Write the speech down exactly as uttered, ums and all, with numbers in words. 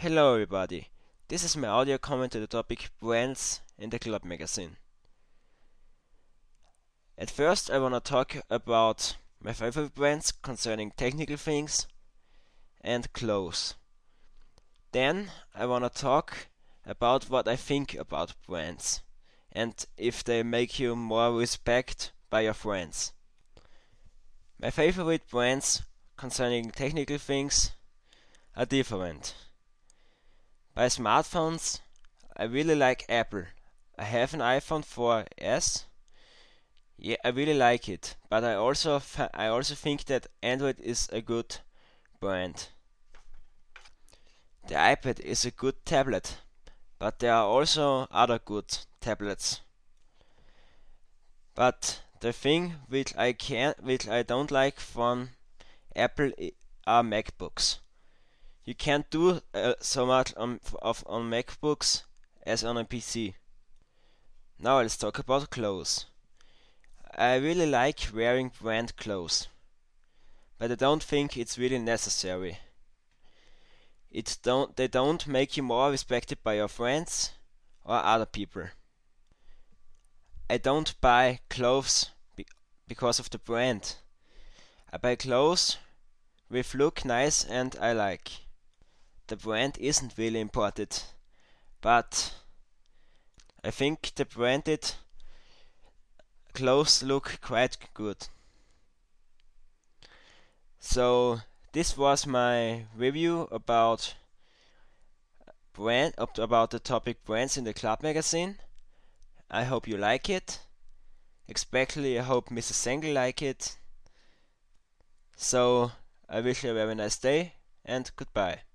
Hello everybody, this is my audio comment to the topic brands in the club magazine. At first I wanna talk about my favorite brands concerning technical things and clothes. Then I wanna talk about what I think about brands and if they make you more respect by your friends. My favorite brands concerning technical things are different. By smartphones, I really like Apple. I have an iPhone four S. Yeah, I really like it, but I also fa- I also think that Android is a good brand. The iPad is a good tablet, but there are also other good tablets. But the thing which I can which I don't like from Apple i- are MacBooks. You can't do uh, so much on of on MacBooks as on a P C. Now let's talk about clothes. I really like wearing brand clothes, but I don't think it's really necessary. It don't they don't make you more respected by your friends or other people. I don't buy clothes be- because of the brand. I buy clothes which look nice and I like. The brand isn't really important, but I think the branded clothes look quite good. So this was my review about brand about the topic brands in the club magazine. I hope you like it. Especially I hope Missus Sengel like it. So I wish you a very nice day and goodbye.